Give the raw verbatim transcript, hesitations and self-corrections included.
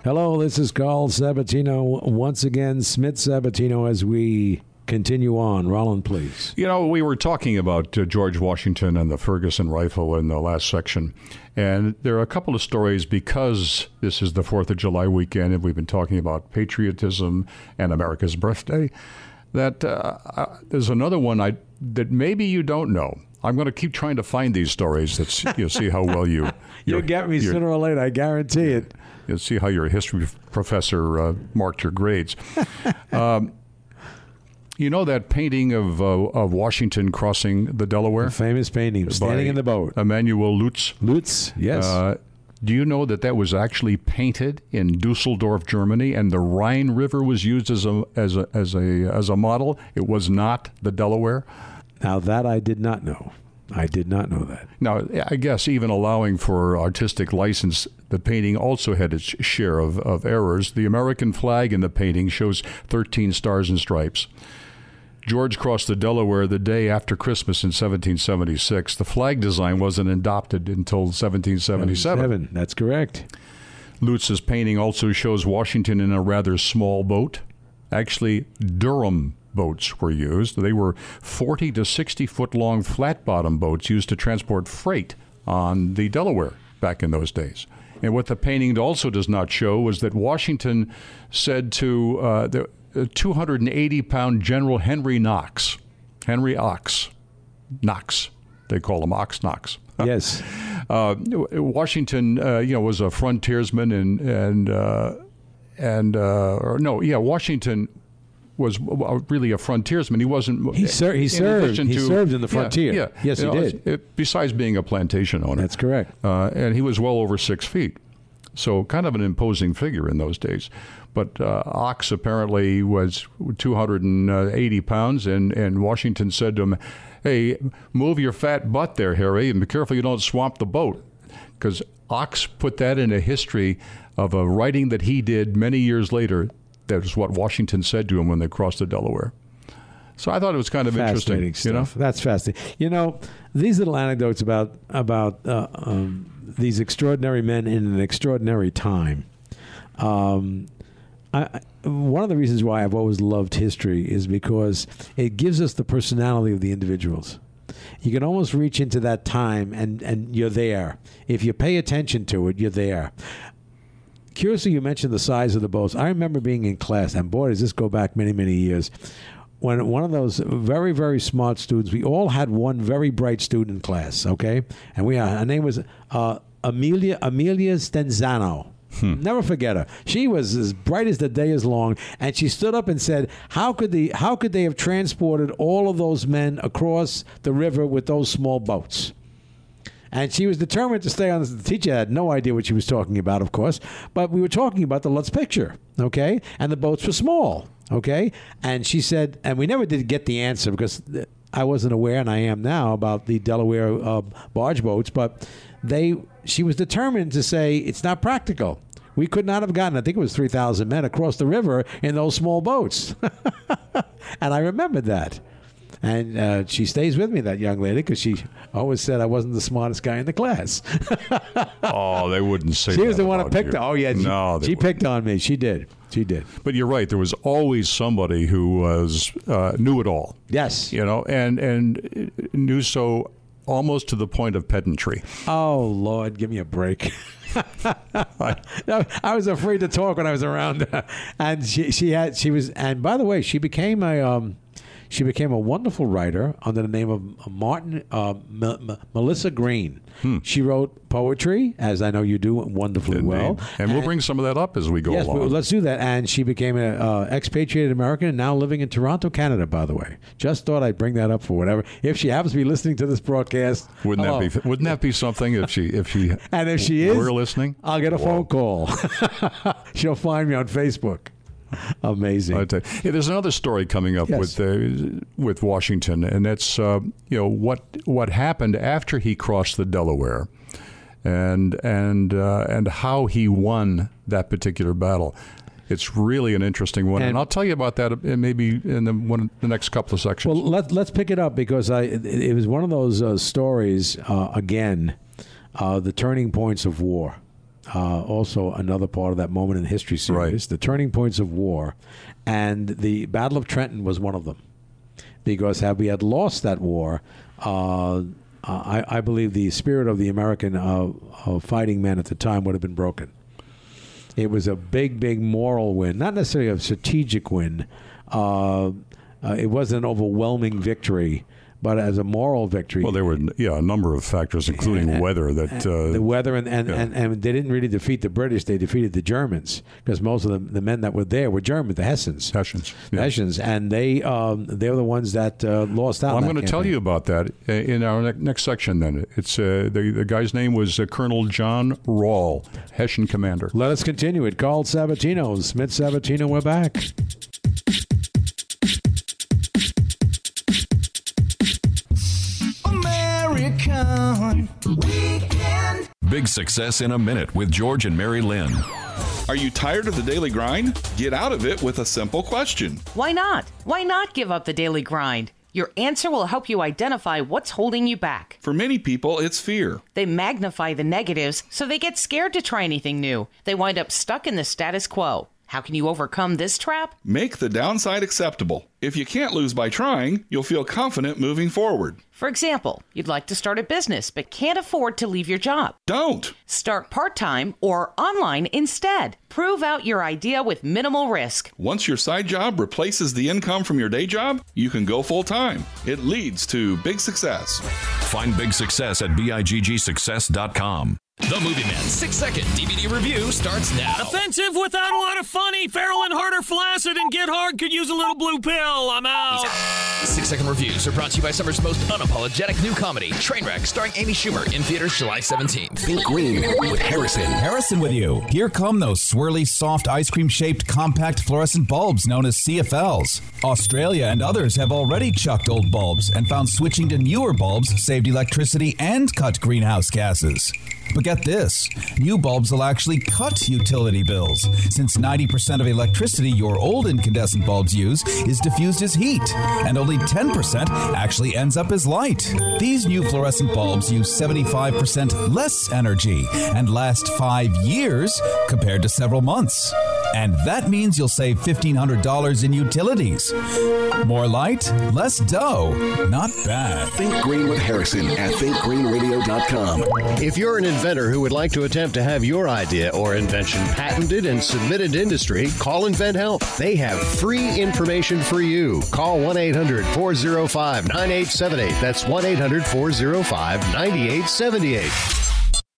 Hello, this is Carl Sabatino. Once again, Smith Sabatino, as we continue on. Roland, please. You know, we were talking about uh, George Washington and the Ferguson rifle in the last section. And there are a couple of stories because this is the fourth of July weekend and we've been talking about patriotism and America's birthday, that uh, uh, there's another one I that maybe you don't know. I'm going to keep trying to find these stories. That's, you'll see how well you... You'll get me sooner or later, I guarantee it. You'll see how your history professor uh, marked your grades. um, you know that painting of uh, of Washington crossing the Delaware? The famous painting, standing in the boat. Emanuel Lutz. Lutz, yes. Uh, do you know that that was actually painted in Dusseldorf, Germany, and the Rhine River was used as a as a as a as a model? It was not the Delaware. Now that I did not know. I did not know that. Now, I guess even allowing for artistic license, the painting also had its share of, of errors. The American flag in the painting shows thirteen stars and stripes. George crossed the Delaware the day after Christmas in seventeen seventy-six. The flag design wasn't adopted until seventeen seventy-seven. That's correct. Lutz's painting also shows Washington in a rather small boat. Actually, Durham boats were used. They were forty to sixty foot long flat bottom boats used to transport freight on the Delaware back in those days. And what the painting also does not show was that Washington said to uh, the two hundred eighty pound General Henry Knox, Henry Ox, Knox, they call him Ox Knox. Yes. uh, Washington, uh, you know, was a frontiersman and and uh, and uh, or no, yeah, Washington was really a frontiersman. He wasn't. He, ser- he served. He to, served in the frontier. Yeah, yeah. Yes, you he know, did. It, besides being a plantation owner. That's correct. Uh, and he was well over six feet. So kind of an imposing figure in those days. But uh, Ox apparently was two hundred eighty pounds, and, and Washington said to him, hey, move your fat butt there, Harry, and be careful you don't swamp the boat. Because Ox put that in a history of a writing that he did many years later. That was what Washington said to him when they crossed the Delaware. So I thought it was kind of fascinating interesting. Stuff. You know? That's fascinating. You know, these little anecdotes about about uh, um, these extraordinary men in an extraordinary time. Um, I, one of the reasons why I've always loved history is because it gives us the personality of the individuals. You can almost reach into that time and, and you're there. If you pay attention to it, you're there. Curiously, you mentioned the size of the boats. I remember being in class, and boy, does this go back many, many years, when one of those very, very smart students, we all had one very bright student in class, okay? And we, her name was uh, Amelia Amelia Stenzano. Hmm. Never forget her. She was as bright as the day is long, and she stood up and said, how could the how could they have transported all of those men across the river with those small boats? And she was determined to stay on this. The teacher had no idea what she was talking about, of course. But we were talking about the Lutz picture, okay? And the boats were small, okay? And she said, and we never did get the answer because I wasn't aware, and I am now, about the Delaware uh, barge boats. But they, she was determined to say it's not practical. We could not have gotten, I think it was three thousand men across the river in those small boats. And I remembered that. And uh, she stays with me, that young lady, because she always said I wasn't the smartest guy in the class. Oh, they wouldn't say that. She was the one who about picked you. on. Oh, yeah. She, No, they she wouldn't. picked on me. She did. She did. But you're right. There was always somebody who was uh, knew it all. Yes. You know, and and knew so almost to the point of pedantry. Oh, Lord, give me a break. I was afraid to talk when I was around her. And she, she had, she was, and by the way, she became a, um, she became a wonderful writer under the name of Martin, uh, M- M- Melissa Green. Hmm. She wrote poetry, as I know you do wonderfully Indeed. well. And, and we'll bring some of that up as we go yes, along. Well, let's do that. And she became an uh, expatriated American and now living in Toronto, Canada, by the way. Just thought I'd bring that up for whatever. If she happens to be listening to this broadcast. Wouldn't hello. that be Wouldn't that be something if she if she and if she is, were listening? I'll get a Whoa. phone call. She'll find me on Facebook. Amazing. I tell you. Yeah, there's another story coming up Yes. with uh, with Washington, and that's uh, you know what what happened after he crossed the Delaware, and and uh, and how he won that particular battle. It's really an interesting one, and, And- I'll tell you about that in maybe in the one the next couple of sections. Well, let, let's pick it up because I it, it was one of those uh, stories, uh, again, uh, the turning points of war. uh, also another part of that moment in history series, Right. the turning points of war, and the Battle of Trenton was one of them. Because had we had lost that war, uh, I, I believe the spirit of the American uh, uh, fighting men at the time would have been broken. It was a big, big moral win, not necessarily a strategic win. Uh, uh, it wasn't an overwhelming victory, but as a moral victory. Well, there were yeah a number of factors, including and, weather. That uh, the weather and and, yeah. and and they didn't really defeat the British; they defeated the Germans, because most of the, the men that were there were German, the Hessians. Hessians, The yeah. Hessians, and they um, they were the ones that uh, lost out. Well, I'm in that going to tell campaign. you about that uh, in our ne- next section. Then it's uh, the the guy's name was uh, Colonel John Rawl, Hessian commander. Let us continue it. Carl Sabatino, Smith Sabatino. We're back. American Weekend. Big Success in a Minute with George and Mary Lynn. Are you tired of the daily grind? Get out of it with a simple question. Why not? Why not give up the daily grind? Your answer will help you identify what's holding you back. For many people, it's fear. They magnify the negatives, so they get scared to try anything new. They wind up stuck in the status quo. How can you overcome this trap? Make the downside acceptable. If you can't lose by trying, you'll feel confident moving forward. For example, you'd like to start a business but can't afford to leave your job. Don't. Start part-time or online instead. Prove out your idea with minimal risk. Once your side job replaces the income from your day job, you can go full-time. It leads to big success. Find Big Success at big success dot com. The Movie Man six-second D V D review starts now. Offensive without a lot of funny. Farrell and Hart are flaccid and Get Hard could use a little blue pill. I'm out. Six-second reviews are brought to you by summer's most unapologetic new comedy, Trainwreck, starring Amy Schumer, in theaters July seventeenth. Think Green with Harrison. Harrison with you. Here come those swirly, soft, ice cream-shaped, compact fluorescent bulbs known as C F Ls. Australia and others have already chucked old bulbs and found switching to newer bulbs saved electricity and cut greenhouse gases. But get this, new bulbs will actually cut utility bills, since ninety percent of electricity your old incandescent bulbs use is diffused as heat, and only ten percent actually ends up as light. These new fluorescent bulbs use seventy-five percent less energy and last five years compared to several months. And that means you'll save fifteen hundred dollars in utilities. More light, less dough. Not bad. Think Green with Harrison at think green radio dot com. If you're an inventor who would like to attempt to have your idea or invention patented and submitted to industry, call Invent Help. They have free information for you. Call one eight hundred four oh five nine eight seven eight. That's one eight hundred four oh five nine eight seven eight.